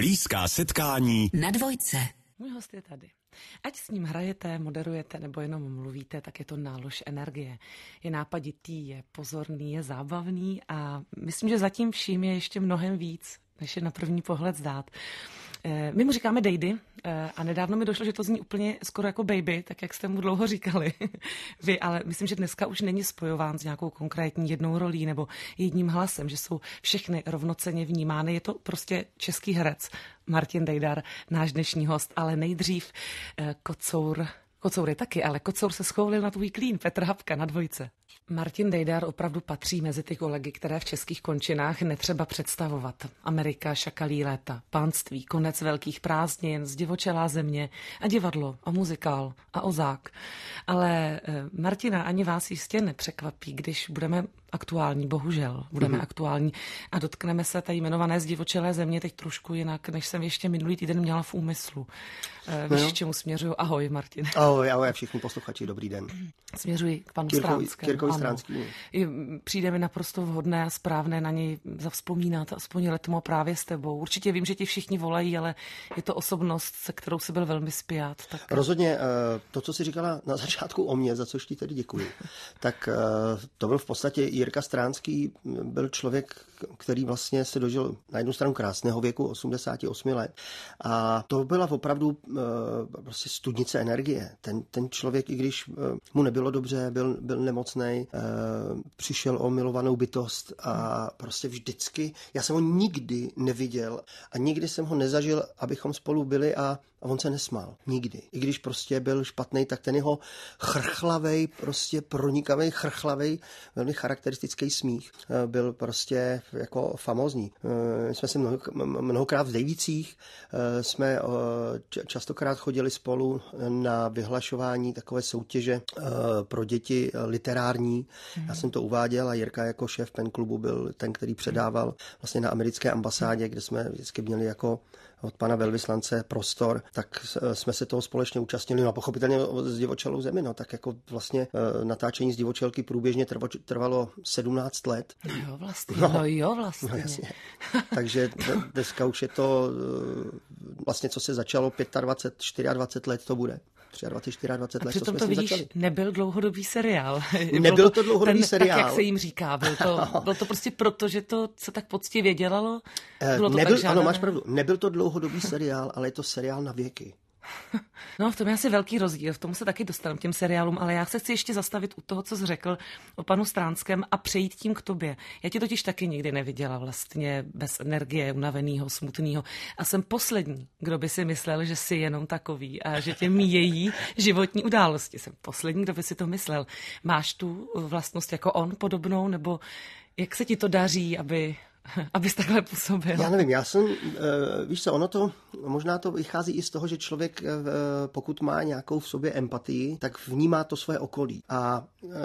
Blízká setkání na Dvojce. Můj host je tady. Ať s ním hrajete, moderujete nebo jenom mluvíte, tak je to nálož energie. Je nápaditý, je pozorný, je zábavný a myslím, že zatím vším je ještě mnohem víc, než je na první pohled zdát. My mu říkáme Dejdy a nedávno mi došlo, že to zní úplně skoro jako baby, tak jak jste mu dlouho říkali vy, ale myslím, že dneska už není spojován s nějakou konkrétní jednou rolí nebo jedním hlasem, že jsou všechny rovnocenně vnímány. Je to prostě český herec Martin Dejdar, náš dnešní host, ale nejdřív Kocour je taky, ale Kocour se schoulil na tvůj klín, Petr Habka na Dvojce. Martin Dejdar opravdu patří mezi ty kolegy, které v českých končinách netřeba představovat. Amerika, šakalí léta, pánství, konec velkých prázdnin, zdivočelá země a divadlo a muzikál a ozák. Ale Martina, ani vás jistě nepřekvapí, když budeme aktuální, bohužel budeme aktuální a dotkneme se té jmenované zdivočelé země teď trošku jinak, než jsem ještě minulý týden měla v úmyslu. Víš, čemu směřuju? Ahoj, Martin. Ahoj všichni posluchači, dobrý den. Směřuji k panu Stránskému. Přijde mi naprosto vhodné a správné na něj zavzpomínat, aspoň letmo právě s tebou. Určitě vím, že ti všichni volají, ale je to osobnost, se kterou si byl velmi spjat. Tak... Rozhodně to, co jsi říkala na začátku o mně, za což ti tedy děkuji, tak to byl v podstatě Jirka Stránský, byl člověk, který vlastně se dožil na jednu stranu krásného věku, 88 let. A to byla opravdu prostě studnice energie. Ten člověk, i když mu nebylo dobře, byl nemocnej, přišel o milovanou bytost a prostě vždycky, já jsem ho nikdy neviděl a nikdy jsem ho nezažil, abychom spolu byli a on se nesmál. Nikdy. I když prostě byl špatný, tak ten jeho chrchlavej, prostě pronikavej, chrchlavej, velmi charakteristický smích byl prostě jako famózní. Jsme se mnohokrát v Dejvicích, jsme častokrát chodili spolu na vyhlašování takové soutěže pro děti literární. Já jsem to uváděl a Jirka jako šéf pen klubu byl ten, který předával vlastně na americké ambasádě, kde jsme vždycky měli jako od pana velvyslance prostor, tak jsme se toho společně účastnili. No a pochopitelně s divočelou zemi, no tak jako vlastně natáčení z divočelky průběžně trvalo 17 let. Jo, vlastně. No jasně. Takže dneska už je to vlastně, co se začalo 25, 24 let to bude. 23, 24 let, přitom to vidíš, začali. Nebyl dlouhodobý seriál. Nebyl to dlouhodobý seriál. Tak, jak se jim říká. Bylo to prostě proto, že to se tak poctivě dělalo? Ano, máš pravdu. Nebyl to dlouhodobý seriál, ale je to seriál na věky. No, v tom je asi velký rozdíl, v tomu se taky dostanu těm seriálům, ale já se chci ještě zastavit u toho, co jsi řekl o panu Stránském a přejít tím k tobě. Já tě totiž taky nikdy neviděla vlastně bez energie, unavenýho, smutnýho a jsem poslední, kdo by si myslel, že jsi jenom takový a že tě míjejí životní události. Jsem poslední, kdo by si to myslel. Máš tu vlastnost jako on podobnou, nebo jak se ti to daří, abys takhle působil? Já nevím, víš co, možná to vychází i z toho, že člověk, pokud má nějakou v sobě empatii, tak vnímá to své okolí. A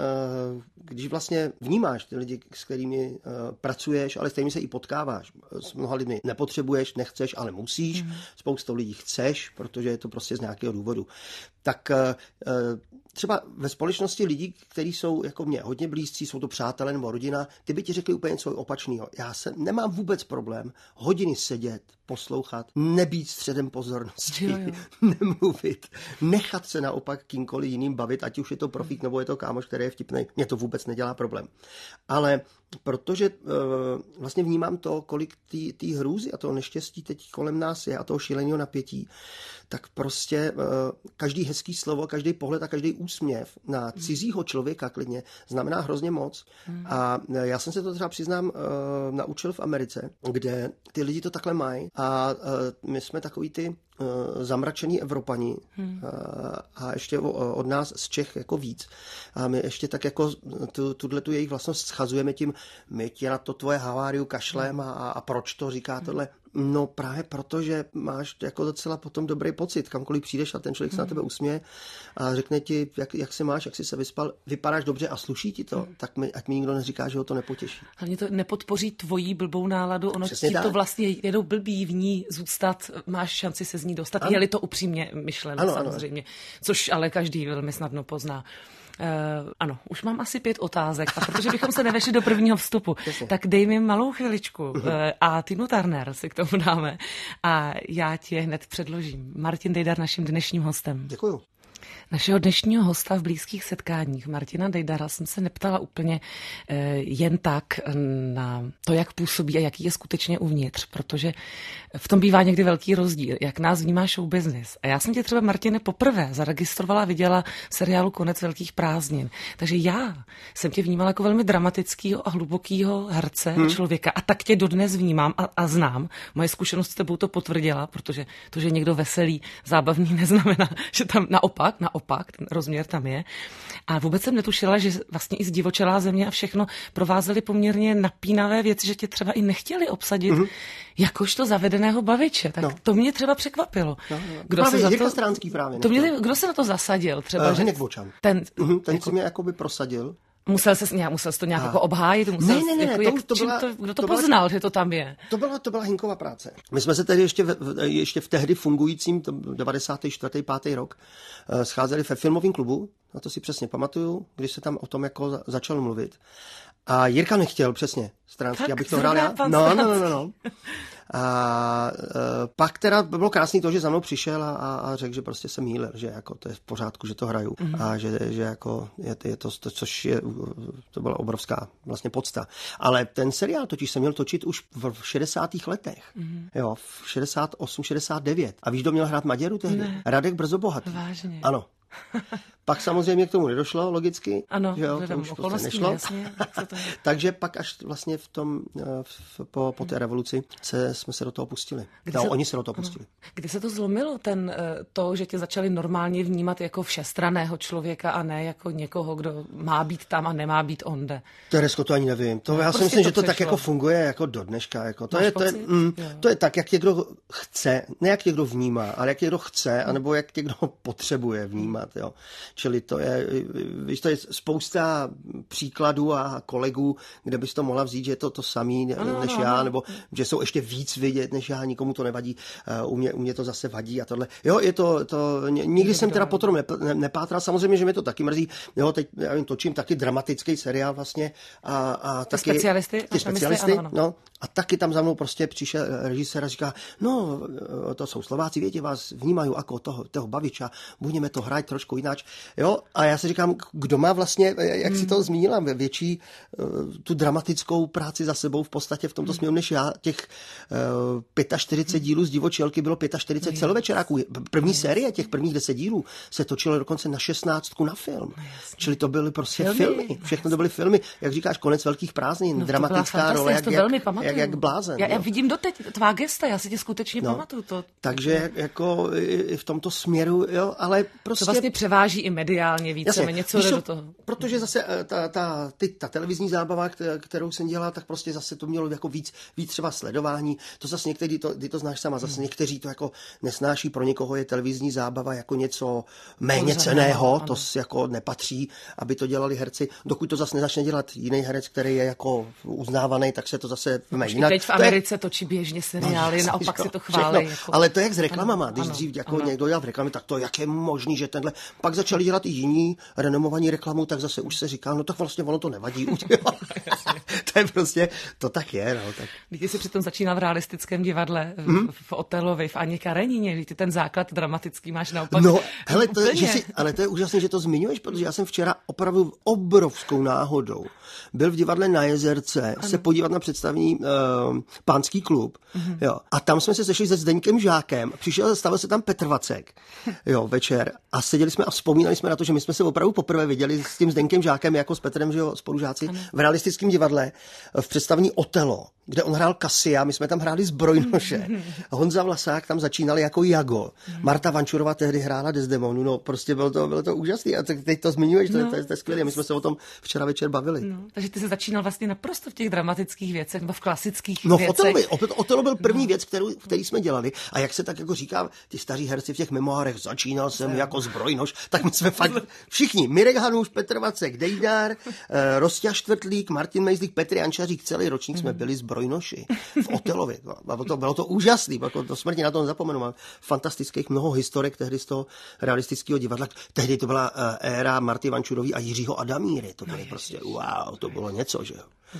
když vlastně vnímáš ty lidi, s kterými pracuješ, ale s kterými se i potkáváš, s mnoha lidmi nepotřebuješ, nechceš, ale musíš, spoustu lidí chceš, protože je to prostě z nějakého důvodu. Tak třeba ve společnosti lidí, kteří jsou jako mě hodně blízcí, jsou to přátelé nebo rodina, ty by ti řekli úplně něco opačného. Já nemám vůbec problém hodiny sedět, poslouchat, nebýt středem pozornosti, nemluvit, nechat se naopak kýmkoliv jiným bavit, ať už je to profík nebo je to kámoš, který je vtipnej. Mě to vůbec nedělá problém. Ale protože vlastně vnímám to, kolik té hrůzy a toho neštěstí teď kolem nás je a toho šíleného napětí, tak prostě každý hezký slovo, každý pohled a každý úsměv na cizího člověka klidně znamená hrozně moc. A já jsem se to třeba přiznám naučil v Americe, kde ty lidi to takhle mají a my jsme takový ty zamračený Evropani a ještě od nás z Čech jako víc. A my ještě tak jako tu jejich vlastnost schazujeme tím, my tě na to tvoje haváriu kašlem a proč to říká tohle. No právě proto, že máš jako docela potom dobrý pocit, kamkoliv přijdeš a ten člověk se na tebe usměje a řekne ti, jak se máš, jak jsi se vyspal, vypadáš dobře a sluší ti to, tak ať mi nikdo neříká, že ho to nepotěší. Hlavně to nepodpoří tvojí blbou náladu, ono ti to vlastně jednou blbý v ní zůstat, máš šanci se z ní dostat, je-li to upřímně myšleno samozřejmě, což ale každý velmi snadno pozná. Ano, už mám asi 5 otázek a protože bychom se nevešli do prvního vstupu, tak dej mi malou chviličku a Tinu Turner si k tomu dáme a já ti je hned předložím. Martin Dejdar naším dnešním hostem. Děkuju. Našeho dnešního hosta v blízkých setkáních, Martina Dejdara, jsem se neptala úplně jen tak na to, jak působí a jaký je skutečně uvnitř, protože v tom bývá někdy velký rozdíl, jak nás vnímá show business. A já jsem tě třeba, Martine, poprvé zaregistrovala a viděla v seriálu Konec velkých prázdnin. Takže já jsem tě vnímala jako velmi dramatického a hlubokého herce člověka a tak tě dodnes vnímám a znám. Moje zkušenost s tebou to potvrdila, protože to, že někdo veselý, zábavný, neznamená, že tam naopak, ten rozměr tam je. A vůbec jsem netušila, že vlastně i Zdivočelá země a všechno provázely poměrně napínavé věci, že tě třeba i nechtěli obsadit jakožto zavedeného baviče. Tak to mě třeba překvapilo. Kdo právě se Jirka Stránský právě. Kdo se na to zasadil? Třeba, Hynek Vočan. Ten jako, si mě jakoby prosadil. Musel jsi to nějak jako obhájit? Kdo to poznal, že to tam je? To byla Hinkova práce. My jsme se tedy ještě v tehdy fungujícím 94. 5. rok scházeli ve filmovém klubu, na to si přesně pamatuju, když se tam o tom jako začal mluvit. A Jirka nechtěl přesně Stránský, abych to hrál já. No. A pak teda bylo krásný to, že za mnou přišel a řekl, že prostě jsem mýlil, že jako to je v pořádku, že to hraju a že jako je to, což je, to byla obrovská vlastně podsta. Ale ten seriál totiž jsem měl točit už v 60. letech. Jo, v 68, 69. A víš, kdo měl hrát Maděru tehdy? Ne. Radek Brzobohatý. Vážně. Ano. Pak samozřejmě k tomu nedošlo, logicky. Ano, že jo, to už prostě nešlo. Jasně, takže pak až vlastně po té revoluci jsme se do toho pustili. Oni se do toho pustili. Kdy se to zlomilo, to, že tě začali normálně vnímat jako všestranného člověka a ne jako někoho, kdo má být tam a nemá být onde? Teresko, to ani nevím. Já si myslím, že to tak jako funguje jako do dneška. Jako. To je tak, jak tě kdo chce, ne jak tě kdo vnímá, ale jak tě kdo chce, anebo jak tě kdo potřebuje vnímat. Jo. Čili to je spousta příkladů a kolegů, kde bys to mohla vzít, že je to samý než já, nebo že jsou ještě víc vidět než já, nikomu to nevadí, u mě to zase vadí a tohle. Jo, je to nikdy jsem teda potom nepátral, samozřejmě, že mě to taky mrzí. Jo, teď já točím taky dramatický seriál vlastně a taky ty specialisty, no. A taky tam za mnou prostě přišel režisér a říká, no, to jsou Slováci, větě, vás vnímají jako toho baviča, budeme to hrát trošku jináč. Jo, a já si říkám, kdo má vlastně, jak si to zmínila, větší tu dramatickou práci za sebou v podstatě v tomto směru než já. Těch 45 dílů z Divočelky bylo 45 celovečeráků. První série těch prvních 10 dílů se točilo dokonce na 16 na film. Čili to byly prostě filmy. Všechno to byly filmy. Jak říkáš, Konec velkých prázdnin, dramatická role, jak blázen. Já vidím doteď tvá gesta, já si tě skutečně pamatuju to. Takže jako i v tomto směru, jo, ale prostě... To vlastně převáží i mediálně víceméně, co jde do toho. Protože zase ta televizní zábava, kterou jsem dělal, tak prostě zase to mělo jako víc třeba sledování. To zase někteří, ty to znáš sama, zase někteří to jako nesnáší, pro někoho je televizní zábava jako něco méně cenného, to jako nepatří, aby to dělali herci. Dokud to zase nezačne dělat jiný herec, který je jako uznávaný, tak se to zase jinak. Teď v Americe točí běžně seriály, naopak si to chválí. Jako... Ale to jak s reklamama, když dřív jako někdo dělal v reklamě, tak to jak je možný, že tenhle. Pak začali dělat i jiní renomovaní reklamu, tak zase už se říká, no tak vlastně ono to nevadí. To je prostě, to tak je. No, tak. Ty jsi přitom začínal v realistickém divadle, v Otelovi, v Anně Karenině, ty ten základ dramatický máš naopak. No, hele, ale to je úžasné, že to zmiňuješ, protože já jsem včera opravdu obrovskou náhodou byl v divadle na Jezerce se podívat na představení Pánský klub. Jo. A tam jsme se sešli se Zdeňkem Žákem. Stavil se tam Petr Vacek večer a seděli jsme a vzpomínali jsme na to, že my jsme se opravdu poprvé viděli s tím Zdeňkem Žákem jako s Petrem, že jo, spolužáci v realistickém divadle v představení Otelo, kde on hrál Kasia, my jsme tam hráli Zbrojnoše. Honza Vlasák tam začínal jako Jago. Marta Vančurová tehdy hrála Desdemonu. No, prostě bylo to úžasný. A teď to zmiňuješ, to je skvělé. My jsme se o tom včera večer bavili. No, takže ty se začínal vlastně naprosto v těch dramatických věcech, nebo v klasických věcech. No, Otelo byl první věc, který jsme dělali. A jak se tak jako říká, ty staří herci v těch memoárech, začínal jsem jako Zbrojnoš, tak my jsme fakt všichni. Mirek Hanuš, Petr Vacek, Dejdar, Rostia Štvrtlík, Martin Mejzlík, Petr Jančařík, celý ročník jsme byli Zbrojnoši. Brojnoši v Otelovi. Bylo to úžasný, to smrti na to nezapomenu. Mám fantastických mnoho historek tehdy z toho realistického divadla. Tehdy to byla éra Marty Vančurový a Jiřího Adamíry. To bylo prostě wow, to bylo něco, že jo.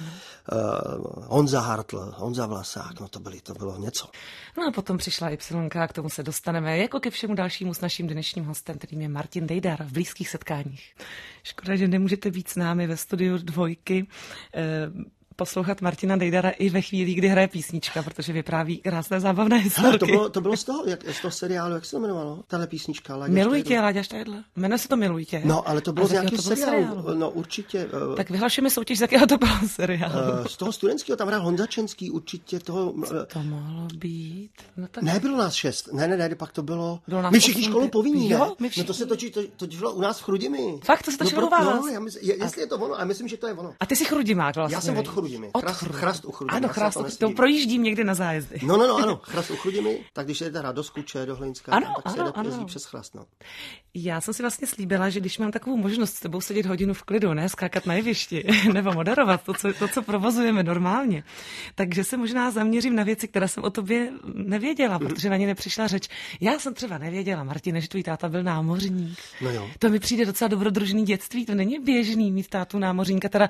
Honza Hartl, Honza Vlasák, no to bylo něco. No a potom přišla Y, k tomu se dostaneme, jako ke všemu dalšímu s naším dnešním hostem, kterým je Martin Dejdar v Blízkých setkáních. Škoda, že nemůžete být s námi ve studiu Dvojky, poslouchat Martina Dejdara i ve chvíli, kdy hraje písnička, protože vypráví krásné zábavné historky. To bylo z toho seriálu, jak se to jmenovalo? Tahle písnička. Miluj tě, Láďa Štajdl. Jmenuje se to Miluj tě. No, ale to bylo z nějakého seriálu. No, určitě. Tak vyhlašujeme soutěž, z jakého to bylo seriálu. Z toho studentského, tam hrál Honza Čenský, určitě toho... To mohlo být. No, tak... Ne, bylo nás 6. Ne, pak to bylo... My všichni školu povinní, ne? No to se točilo u nás v Chrudimi. Fakt, to se točilo u vás? No, jestli je to ono, a myslím, že to je ono. A ty jsi Chrudimák vlastně. Já jsem od Chrudimi. Chrast u Chrudimi. Ano, Chrast, to projíždím někdy na zájezdy. No, Chrast u Chrudimi, tak když jdete do Skuče, do Hlinska, tak se jezdí přes Chrast, no. Já jsem si vlastně slíbila, že když mám takovou možnost s tebou sedět hodinu v klidu, ne skákat na jevišti, nebo moderovat to, co provozujeme normálně, takže se možná zaměřím na věci, které jsem o tobě nevěděla, protože na ně nepřišla řeč. Já jsem třeba nevěděla, Martine, že tvůj táta byl námořník. No jo. To mi přijde docela dobrodružný dětství, to není běžný mít tátu námořníka, teda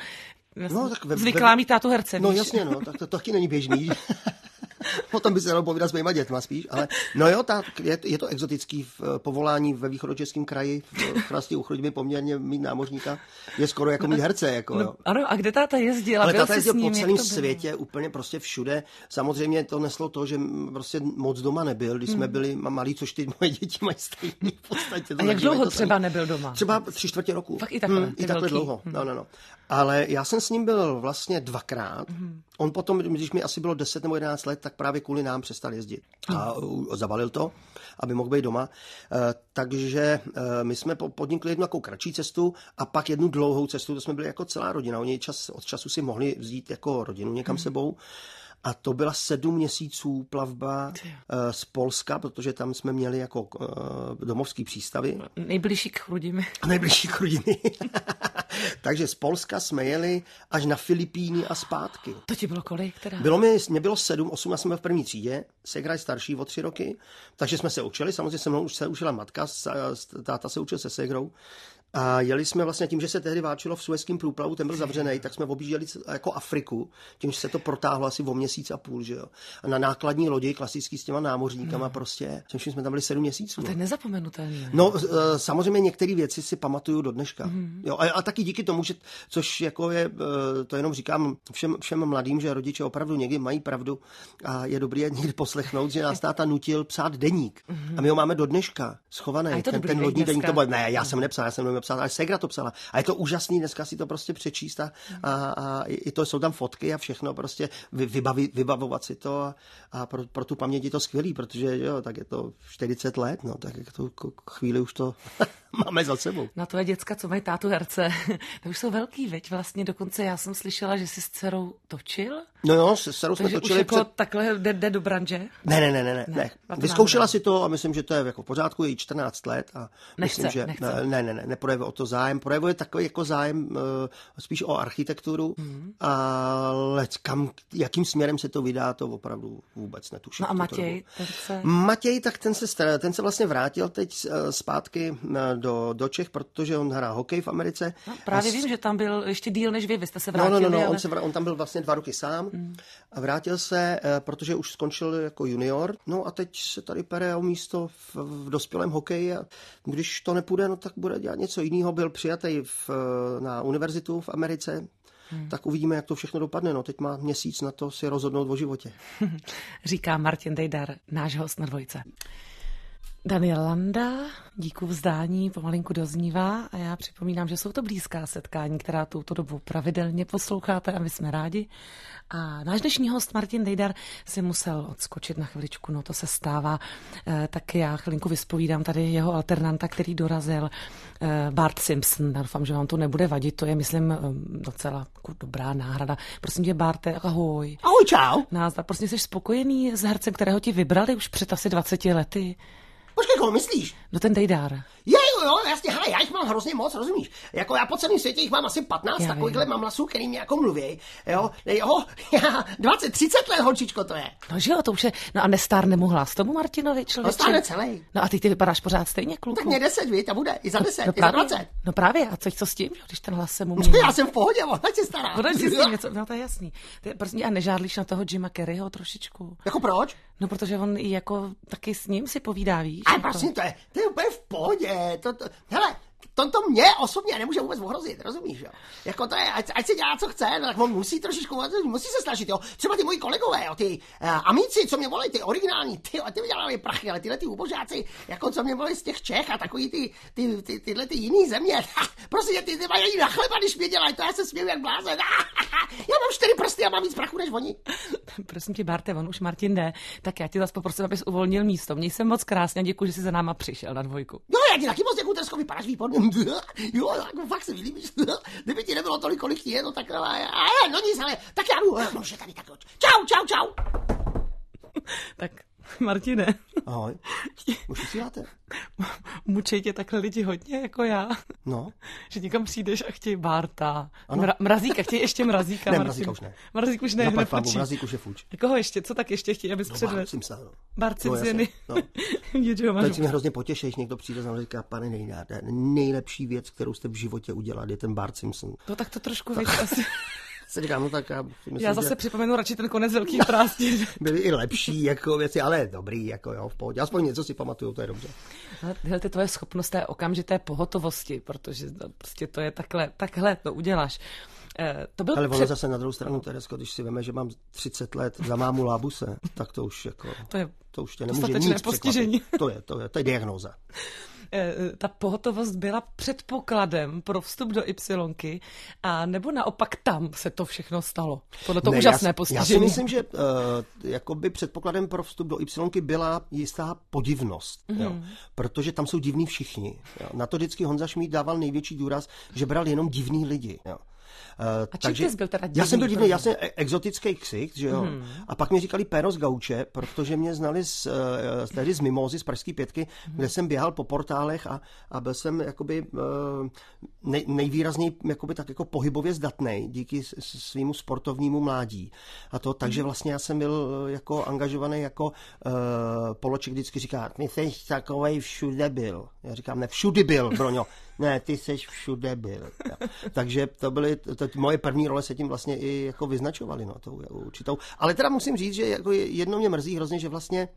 zvyklá mít tátu herce. No jasně, no, tak to taky není běžný. Potom by se dalo povídat s mýma dětma spíš, ale no jo, je to exotický povolání ve východočeském kraji, v Chrasti u Chrudimi poměrně mít námořníka je skoro jako mít herce. Jako, no, ano, a kde táta jezdil? Ale táta jezdil po celém světě, úplně prostě všude. Samozřejmě to neslo to, že prostě moc doma nebyl, když jsme byli malí, což ty moje děti mají stejný v podstatě. A jak dlouho třeba nebyl doma? Třeba 3/4 roku. Fakt i takhle? I takhle dlouho, no. Ale já jsem s ním byl vlastně 2krát. On potom, když mi asi bylo 10 nebo 11 let, tak právě kvůli nám přestal jezdit. A zabalil to, aby mohl být doma. Takže my jsme podnikli jednu takovou kratší cestu a pak jednu dlouhou cestu, to jsme byli jako celá rodina. Oni od času si mohli vzít jako rodinu někam sebou. A to byla 7 měsíců plavba z Polska, protože tam jsme měli jako domovský přístavy. Nejbližší k Chrudimi. Nejbližší k Chrudimi. Takže z Polska jsme jeli až na Filipíny a zpátky. To ti bylo kolik teda? Mě bylo 7, 8, já jsem byl v první třídě, ségra je starší o 3 roky, takže jsme se učili, samozřejmě se mnou už se učila matka, táta se učil se ségrou. A jeli jsme vlastně tím, že se tehdy válčilo v Suezském průplavu, ten byl zavřený, tak jsme objížděli jako Afriku, tím, že se to protáhlo asi o 1,5 měsíce, že jo. A na nákladní lodi, klasický s těma námořníkama prostě, tím jsme tam byli 7 měsíců. To je nezapomenutelné. Ne? No, samozřejmě některé věci si pamatuju do dneška. Jo, a taky díky tomu, že, což jako je, to jenom říkám všem mladým, že rodiče opravdu někdy mají pravdu a je dobré někdy poslechnout, že nás táta nutil psát deník. A my ho máme do dneška schovaný. Ten lodní deník, to byl, ne, já jsem nepsal, ale ségra to psala. A je to úžasný dneska si to prostě přečíst a i to jsou tam fotky a všechno prostě vybavovat si to a pro tu paměť je to skvělý, protože jo, tak je to 40 let, no, tak jak to chvíli už to máme za sebou. Na tvoje děcka, co mají tátu herce, to už jsou velký, veď vlastně dokonce já jsem slyšela, že jsi s dcerou točil? No jo, s dcerou jsme točili. Už jako takhle jde do branže? Ne. Vyzkoušela si to a myslím, že to je jako v pořádku, je jí 14 let a myslím, že neprojevuje o to zájem, projevuje takový jako zájem spíš o architekturu, ale jakým směrem se to vydá, to opravdu vůbec netuším. No a Matěj? Matěj, tak ten se vlastně vrátil teď zpátky do Čech, protože on hrá hokej v Americe. No, právě vím, že tam byl ještě díl než vy jste se vrátili. No, on tam byl vlastně 2 roky sám a vrátil se, protože už skončil jako junior, no a teď se tady pere o místo v dospělém hokeji a když to nepůjde, no tak bude dělat něco jiného. Byl přijatý na univerzitu v Americe, tak uvidíme, jak to všechno dopadne. No, teď má měsíc na to si rozhodnout o životě. Říká Martin Dejdar, náš host na Dvojce. Daniel Landa, díku vzdání, pomalinku doznívá a já připomínám, že jsou to blízká setkání, která touto dobu pravidelně posloucháte a my jsme rádi. A náš dnešní host Martin Dejdar si musel odskočit na chviličku, no to se stává, tak já chvilinku vyspovídám tady jeho alternanta, který dorazil, Bart Simpson. Doufám, že vám to nebude vadit, to je, myslím, docela dobrá náhrada. Prosím tě, Barte, ahoj. Ahoj, čau. Názdar, prostě jsi spokojený s hercem, kterého ti vybrali už před asi 20 lety? Počkej, koho myslíš? No ten Dejdar. Jej, jo, jasně, hele, já jich mám hrozně moc, rozumíš? Jako já po celém světě jich mám asi 15 takovýchhle mamlasů, který mě jako mluví, jo, 20-30 let, holčičko, to je. No že jo, to už je, no a nestárne mu hlas tomu Martinovi, člověče? No stárne celý. No a ty vypadáš pořád stejně, kluku. Tak mě 10, víš, a bude, i za 10, no i za 20. No právě, a co s tím, když ten hlas se mu mění? Já jsem v pohodě, ona tě stará. Ona si s tím něco, no to je jasný. Ty prostě a nežádlíš na toho Jima Carreyho trošičku? Jako proč? No protože on i jako taky s ním si povídá, víš? Ale prosím, to je úplně v pohodě, hele, to mě osobně nemůže vůbec ohrozit, rozumíš, jo? Jako to je, ať si dělá, co chce, no, tak on musí trošičku, musí se snažit, jo? Třeba ty moji kolegové, jo, ty amíci, co mě volají, ty originální, ty vydělávají prachy, ale tyhle ty ubožáci, jako co mě volají z těch Čech a takový tyhle ty jiný země, prostě ty mají na chleba, když mě dělají, to já se směju jak blázen. Já mám 4 prsty a mám víc prachu než oni. Prosím tě, Barte, on už Martin jde, tak já ti zase poprosím, abys uvolnil místo. Měj se moc krásně a děkuji, že jsi za náma přišel na dvojku. Jo, já ti taky moc děkuji, Teresko, vypadáš výborně. Jo, jako fakt se mi líbíš. Kdyby ti nebylo tolik, kolik ti je, no tak no nic, ale tak já jdu. No, že tady tak čau. Tak, Martine. Ahoj. Už vysíláte? Mučej tě takhle lidi hodně, jako já. No. Že někam přijdeš a chtějí Bárta. Mrazíka, chtějí ještě Mrazíka. Ne, Mrazíka už ne. Mrazík už ne. Mrazík už je fuč. Koho ještě? Co tak ještě chtějí, abys předvedl? Bart Simpson. Teď si mě hrozně potěšíš, někdo přijde za mnou a říká, pane Nejdar, nejlepší věc, kterou jste v životě udělali, je ten Bart Simpson. No tak to trošku víc asi. Se říkám, no tak já zase připomenu radši ten konec velkých prázdnin. Byly i lepší jako věci, ale dobrý, jako jo, v pohodě. Aspoň něco si pamatuju, to je dobře. Hele, ty tvoje schopnost té okamžité pohotovosti, protože prostě to je takhle to uděláš. To byl ale ono zase na druhou stranu, Teresko, když si veme, že mám 30 let za mámu Lábuse, tak to už jako, to už tě nemůže nic postižení. To je diagnóza. Ta pohotovost byla předpokladem pro vstup do Ypsilonky, a nebo naopak tam se to všechno stalo? Podle toho úžasné postižení. Já si myslím, že jakoby předpokladem pro vstup do Ypsilonky byla jistá podivnost, jo, protože tam jsou divní všichni. Jo. Na to vždycky Honza Šmíd dával největší důraz, že bral jenom divní lidi. Jo. Takže byl teda divný, já jsem byl divný, já jsem exotický ksicht, že jo. A pak mi říkali Péro z Gauče, protože mě znali tehdy z Mimózy, z Pražské 5, kde jsem běhal po portálech a byl jsem jakoby nejvýrazněji jakoby tak jako pohybově zdatnej díky svýmu sportovnímu mládí. A to takže vlastně já jsem byl jako angažovaný jako Poloček vždycky říká, ty seš takovej všude byl. Já říkám, ne, všudy byl, Broňo. Ne, ty seš všude byl. Ja. Takže to byly moje první role, se tím vlastně i jako vyznačovaly, no, tou určitou. Ale teda musím říct, že jako jedno mě mrzí hrozně, že vlastně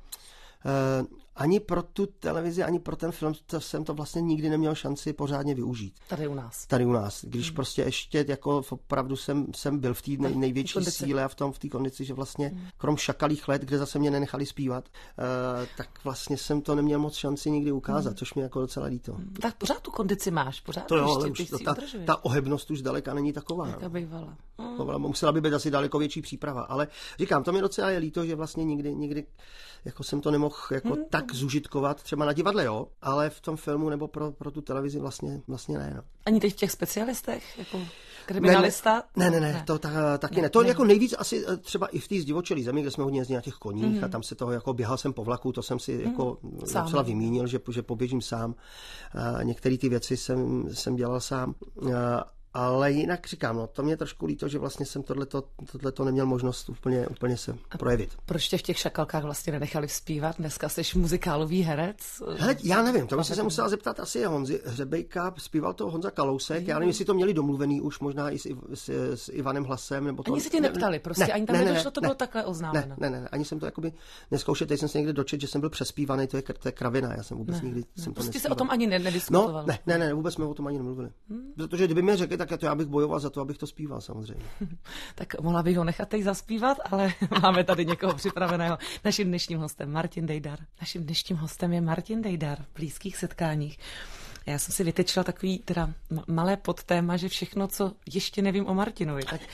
ani pro tu televizi, ani pro ten film jsem to vlastně nikdy neměl šanci pořádně využít. Tady u nás. Když prostě ještě jako opravdu jsem byl v té největší síle a v té kondici, že vlastně krom šakalých let, kde zase mě nenechali zpívat, tak vlastně jsem to neměl moc šanci nikdy ukázat, což mě jako docela líto. Tak pořád tu kondici máš, pořád to jo, ale už ta ohebnost už zdaleka není taková. Jaká bývala. Musela by být asi daleko větší příprava, ale říkám, to mě docela je líto, že vlastně nikdy jako jsem to nemohl jako tak zužitkovat, třeba na divadle, jo, ale v tom filmu nebo pro tu televizi vlastně ne. No. Ani teď v těch specialistech, jako kriminalista? Ne, to taky ne. To jako nejvíc asi třeba i v té zdivočelé zemi, kde jsme hodně jezdili na těch koních a tam se toho jako běhal jsem po vlaku, to jsem si jako docela vymínil, že poběžím sám. Některé ty věci jsem dělal sám. Ale jinak říkám, no, to mě trošku líto, že vlastně jsem tohleto neměl možnost úplně se projevit. Proč tě v těch šakalkách vlastně nenechali zpívat? Dneska jsi muzikálový herec? Hele, já nevím, to bych se musela zeptat asi Honzi Hřebejka, zpíval to Honza Kalousek, já nevím, jestli to měli domluvený už možná i s Ivanem Hlasem, nebo to... Ani se tě neptali, prostě ani tam nedošlo, to bylo takhle oznámeno. Ne, ani jsem to jakoby neskoušel, teď jsem se někde dočet, že jsem byl přespívaný, to je kravina, já jsem vůbec nikdy jsem to prostě se o tom ani nediskutoval. No, ne, vůbec jsme o tom ani nemluvili. Protože kdyby mi řekli, tak já bych bojoval za to, abych to zpíval, samozřejmě. Tak mohla bych ho nechat teď zaspívat, ale máme tady někoho připraveného. Naším dnešním hostem Martin Dejdar. Naším dnešním hostem je Martin Dejdar v Blízkých setkáních. Já jsem si vytečila takový teda malé podtéma, že všechno, co ještě nevím o Martinovi, tak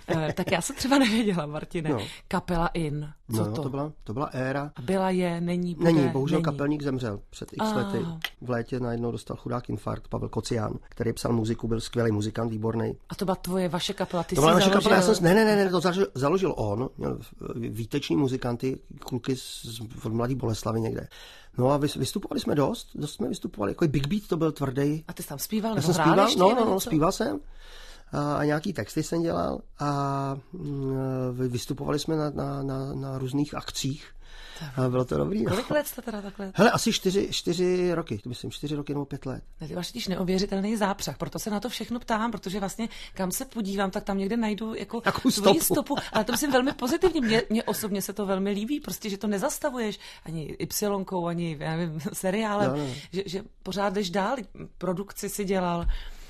Tak já jsem třeba nevěděla, Martine. No. Kapela In. Co No, to? To byla éra. A byla není, bude, Není, bohužel není. kapelník zemřel před x lety. V létě najednou dostal chudák infarkt, Pavel Kocián, který psal muziku, byl skvělý muzikant, výborný. A to byla vaše kapela, ty To byla jsi naše kapela, založil? Ne, to založil on, měl výteční muzikanty, kluky od Mladý Boleslavy někde. No a vystupovali jsme dost jsme vystupovali, jako Big Beat to byl tvrdý. A ty jsi tam zpíval, Já nebo jsem hrál zpíval, ještě? zpíval jsem. A nějaký texty jsem dělal a vystupovali jsme na různých akcích. A bylo to dobrý. No. Kolik let jste teda takhle? Hele, asi 4 roky, to myslím 4 roky nebo 5 let. Ty máš totiž neuvěřitelný zápřah, proto se na to všechno ptám, protože vlastně kam se podívám, tak tam někde najdu jako svoji stopu. Ale to myslím velmi pozitivně. Mně osobně se to velmi líbí, prostě, že to nezastavuješ ani Y-kou, ani já nevím, seriálem, no. Že pořád jdeš dál, produkci si dělal.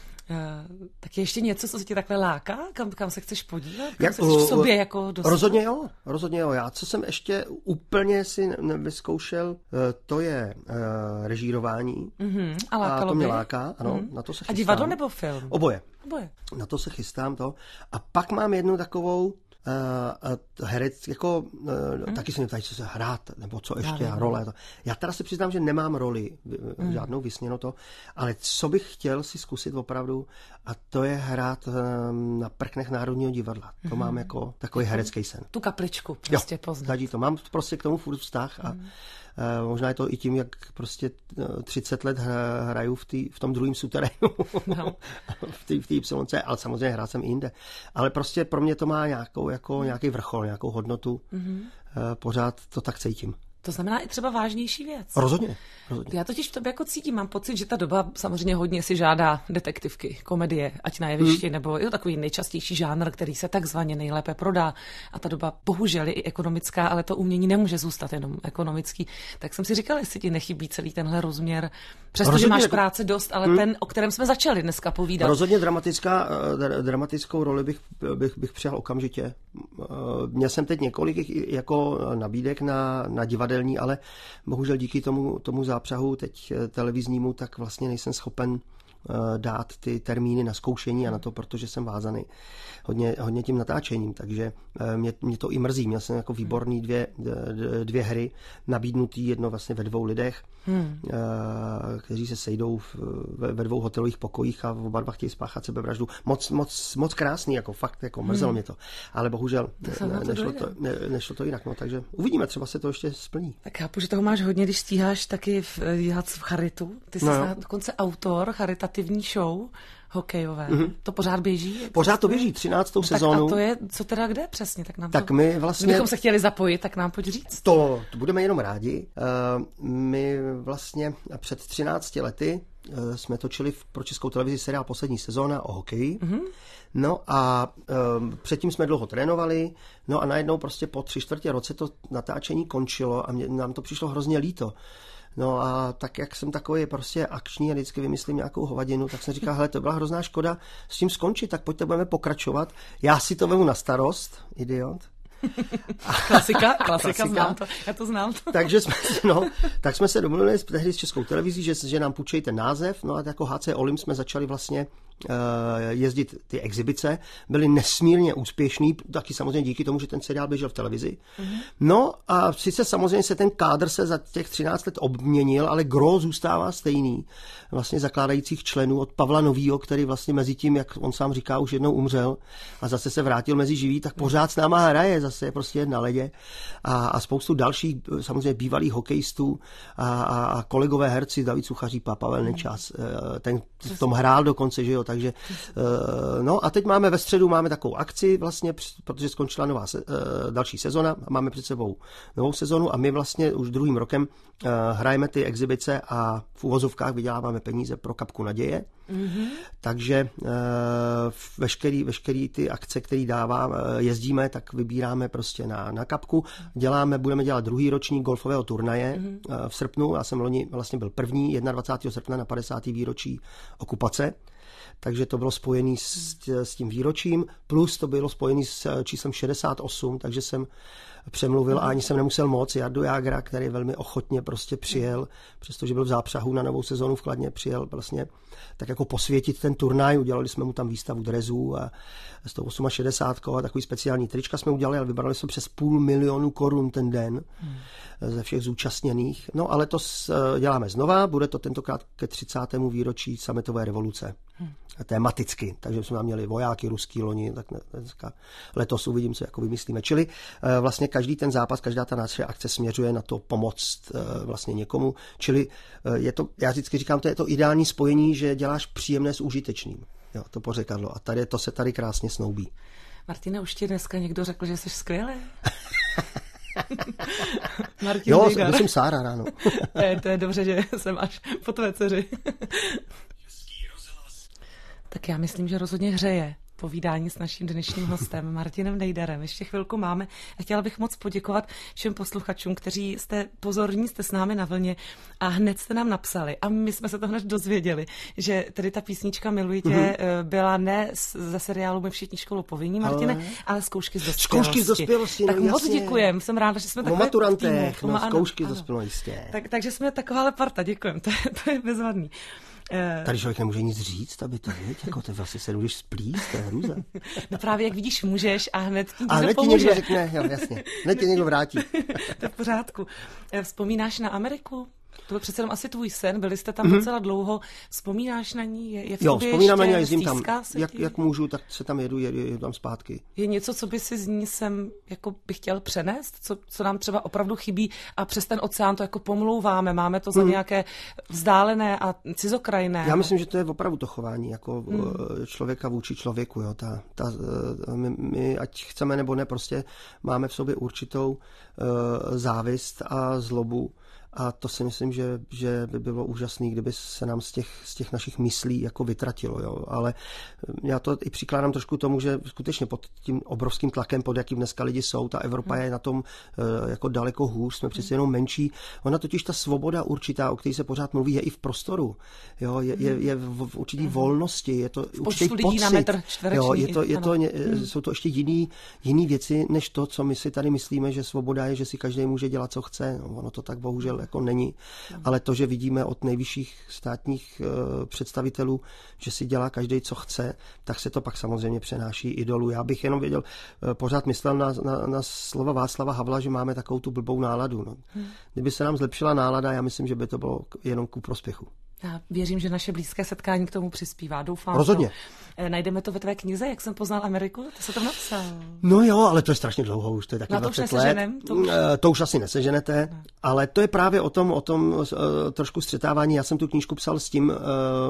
Tak je ještě něco, co se ti takhle láká? Kam se chceš podívat? Kam se chceš v sobě jako dostat? Rozhodně jo. Já, co jsem ještě úplně si nevyzkoušel, to je režírování. A to mě láká, ano, na to se chystám. A divadlo nebo film? Oboje. Na to se chystám to. A pak mám jednu takovou herec, jako taky se mě ptají, co se hrát, nebo co ještě, role. Já teda si přiznám, že nemám roli, žádnou vysněno to, ale co bych chtěl si zkusit opravdu, a to je hrát na prknech Národního divadla. To mám jako takový herecký sen. Tu kapličku prostě poznat. To mám prostě k tomu furt vztah a možná je to i tím, jak prostě 30 let hraju v tom druhém suterénu, v té Y, ale samozřejmě hrál jsem i jinde. Ale prostě pro mě to má nějaký vrchol, nějakou hodnotu. Pořád to tak cítím. To znamená i třeba vážnější věc. Rozhodně. Já totiž v tobě jako cítím, mám pocit, že ta doba samozřejmě hodně si žádá detektivky, komedie, ať na jevišti, nebo je to takový nejčastější žánr, který se takzvaně nejlépe prodá. A ta doba bohužel je i ekonomická, ale to umění nemůže zůstat jenom ekonomický. Tak jsem si říkala, jestli ti nechybí celý tenhle rozměr, přestože máš práce dost, ale ten, o kterém jsme začali dneska povídat. Rozhodně dramatickou roli bych přijal okamžitě. Měl jsem teď několik jako nabídek na divadelní, ale bohužel díky tomu zápřahu teď televiznímu, tak vlastně nejsem schopen dát ty termíny na zkoušení a na to, protože jsem vázaný hodně tím natáčením, takže mě to i mrzí. Měl jsem jako výborný dvě hry nabídnutý, jedno vlastně ve 2 lidech, kteří se sejdou ve 2 hotelových pokojích a oba dva chtějí spáchat sebevraždu. Moc krásný, jako fakt, jako mrzelo mě to. Ale bohužel nešlo to jinak, no, takže uvidíme, třeba se to ještě splní. Tak chápu, že toho máš hodně, když stíháš taky dělat v charitu. Ty jsi dokonce autor charitativní show hokejové. To pořád běží? Pořád to běží, 13. sezónu. A to je, co teda kde přesně? Tak my vlastně... Kdybychom se chtěli zapojit, tak nám pojď říct. To budeme jenom rádi. My vlastně před 13 lety jsme točili pro Českou televizi seriál Poslední sezóna o hokeji. No a předtím jsme dlouho trénovali, no a najednou prostě po 3/4 roce to natáčení končilo a nám to přišlo hrozně líto. No a tak, jak jsem takový prostě akční a vždycky vymyslím nějakou hovadinu, tak jsem říkal, hele, to byla hrozná škoda s tím skončit, tak pojďte, budeme pokračovat. Já si to vemu na starost, idiot. Klasika, znám to, já to znám. Takže jsme se domluvili tehdy s Českou televizí, že nám půjčejí ten název, no a jako HC Olim jsme začali vlastně jezdit ty exibice, byly nesmírně úspěšný, taky samozřejmě díky tomu, že ten seriál běžel v televizi. No a sice samozřejmě se ten kádr se za těch 13 let obměnil, ale gros zůstává stejný. Vlastně zakládajících členů od Pavla Novýho, který vlastně mezi tím, jak on sám říká, už jednou umřel a zase se vrátil mezi živý, tak pořád s náma hraje, zase je prostě na ledě. A spoustu dalších, samozřejmě bývalých hokejistů a kolegové herci, David Suchařípa, Pavel Nečas, ten v tom hrál dokonce, že jo, takže no a teď máme ve středu takovou akci vlastně, protože skončila další sezona, máme před sebou novou sezonu a my vlastně už druhým rokem hrajeme ty exibice a v uvozovkách vyděláváme peníze pro Kapku naděje. Takže veškerý ty akce, které jezdíme, tak vybíráme prostě na Kapku. Budeme dělat 2. ročník golfového turnaje v srpnu. Já jsem loni vlastně byl první, 21. srpna na 50. výročí okupace. takže to bylo spojené s tím výročím, plus to bylo spojené s číslem 68, takže jsem přemluvil a ani jsem nemusel moc. Jardu Jágra, který velmi ochotně prostě přijel, přestože byl v zápřahu na novou sezónu v Kladně, přijel vlastně tak jako posvětit ten turnaj. Udělali jsme mu tam výstavu drezů a s tou 68 a takový speciální trička jsme udělali, ale vybrali jsme přes 500 000 korun ten den ze všech zúčastněných. No ale to děláme znova, bude to tentokrát ke 30. výročí sametové revoluce. Tematicky, takže jsme tam měli vojáky ruský loni, tak dneska letos uvidím, co jako vymyslíme. Čili vlastně každý ten zápas, každá ta naše akce směřuje na to pomoct vlastně někomu. Čili je to, já vždycky říkám, to je to ideální spojení, že děláš příjemné s užitečným. Jo, to pořekadlo. A tady to se tady krásně snoubí. Martina, už ti dneska někdo řekl, že jsi skvělý? Martin Jo, Dejdar. jsem Sára ráno. To je dobře, že jsem až po tvé dceři. Tak já myslím, že rozhodně hřeje povídání s naším dnešním hostem Martinem Dejdarem. Ještě chvilku máme a chtěla bych moc poděkovat všem posluchačům, kteří jste pozorní, jste s námi na vlně a hned jste nám napsali. A my jsme se to hned dozvěděli, že tedy ta písnička Miluji tě byla ne ze seriálu My všichni školu povinní, Martine, ale zkoušky z dospělosti. Zkoušky z dospělosti, tak no, moc děkujem, jsem ráda, že jsme takové maturantech, týmu. zkoušky z dospělosti. Takže jsme takováhle parta, děkujem, to je bezvadný. Tady člověk nemůže nic říct, aby to vědět, jako ty vlastně se můžeš splíst, to je hrůza. No právě, jak vidíš, můžeš a hned ti někdo řekne, jo, jasně, hned ti někdo vrátí. To je v pořádku. Vzpomínáš na Ameriku? To byl přece jenom asi tvůj sen, byli jste tam docela dlouho. Vzpomínáš na ní? Je v tobě vzpomínám na ní a ještě jezdím tam. Jak můžu, tak se tam jedu tam zpátky. Je něco, co by si z ní sem jako bych chtěl přenést? Co nám třeba opravdu chybí a přes ten oceán to jako pomlouváme? Máme to za nějaké vzdálené a cizokrajné? Já myslím, že to je opravdu to chování jako člověka vůči člověku. Jo. My, ať chceme nebo ne, prostě máme v sobě určitou závist a zlobu. A to si myslím, že by bylo úžasné, kdyby se nám z těch našich myslí jako vytratilo. Jo. Ale já to i přikládám trošku tomu, že skutečně pod tím obrovským tlakem, pod jakým dneska lidi jsou, ta Evropa je na tom jako daleko hůř, jsme přece jenom menší. Ona totiž ta svoboda určitá, o které se pořád mluví, je i v prostoru. Jo. Je v určitý volnosti, je to určitý pocit. Na metr čtvereční. Jsou to ještě jiný věci, než to, co my si tady myslíme, že svoboda je, že si každý může dělat, co chce. No, ono to tak bohužel jako není, ale to, že vidíme od nejvyšších státních představitelů, že si dělá každý, co chce, tak se to pak samozřejmě přenáší i dolů. Já bych jenom věděl, pořád myslel na slova Václava Havla, že máme takovou tu blbou náladu. No. Kdyby se nám zlepšila nálada, já myslím, že by to bylo jenom ku prospěchu. Já věřím, že naše blízké setkání k tomu přispívá. Doufám. Rozhodně. Najdeme to ve tvé knize, jak jsem poznal Ameriku? To se tam napsal. No jo, ale to je strašně dlouho, už to je taky 20 let. To už asi neseženete, no. Ale to je právě o tom trošku střetávání. Já jsem tu knížku psal s tím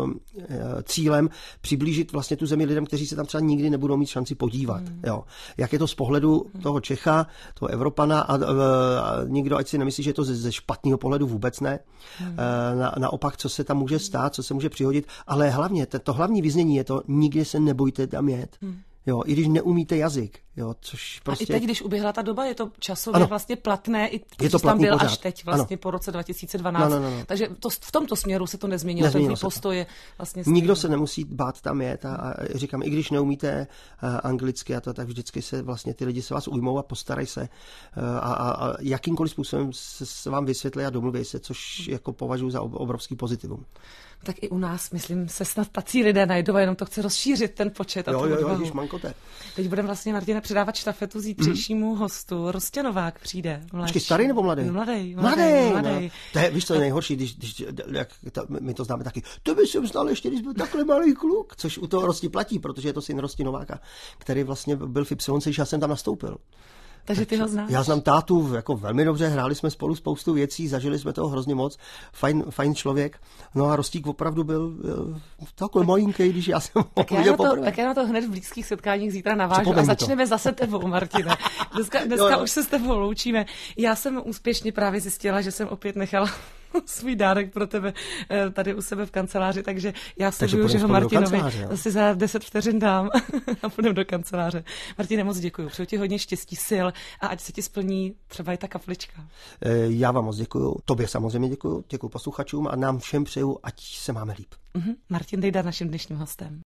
cílem přiblížit vlastně tu zemi lidem, kteří se tam třeba nikdy nebudou mít šanci podívat. Jo. Jak je to z pohledu toho Čecha, toho Evropana a nikdo, ať si nemyslí, že je to ze špatného pohledu, vůbec ne. Naopak, co se tam může stát, co se může přihodit, ale hlavně, to hlavní vyznění je to, nikdy se nebojte tam jet. Jo, i když neumíte jazyk. Jo, což prostě... A i teď, když uběhla ta doba, je to časově vlastně platné, i když to tam byl pořád. Až teď, vlastně po roce 2012. No. Takže v tomto směru se to nezměnilo, ten postoj je vlastně... Nikdo se nemusí bát tam jet a říkám, i když neumíte anglicky a to, tak vždycky se vlastně ty lidi se vás ujmou a postarají se a jakýmkoliv způsobem se vám vysvětlí a domluví se, což jako považuji za obrovský pozitivum. Tak i u nás, myslím, se snad tací lidé najdou a jenom to chce rozšířit ten počet. Jo, když mankote. Teď budeme vlastně, Martina, předávat štafetu zítřejšímu hostu. Rostěnovák přijde. Počkej, starý nebo mladý? Mladý. No. To je, víš, co je nejhorší, když my to známe taky. To by jsem znal ještě, když byl takhle malý kluk, což u toho Rosti platí, protože je to syn Rosti Nováka, který vlastně byl v Y, když já jsem tam nastoupil. Takže ty ho znáš? Já znám tátu jako velmi dobře, hráli jsme spolu spoustu věcí, zažili jsme toho hrozně moc, fajn člověk. No a Rostík opravdu byl takový malinký, když já jsem ho viděl poprvé. Tak já na to hned v blízkých setkáních zítra navážu a začneme zase tebou, Martine. Dneska už se s tebou loučíme. Já jsem úspěšně právě zjistila, že jsem opět nechala svůj dárek pro tebe tady u sebe v kanceláři, takže já slibuju, že ho Martinovi asi za 10 vteřin dám a půjdeme do kanceláře. Martine, moc děkuju. Přeju ti hodně štěstí, sil a ať se ti splní třeba i ta kaplička. Já vám moc děkuju. Tobě samozřejmě děkuju posluchačům a nám všem přeju, ať se máme líp. Martin Dejdar naším dnešním hostem.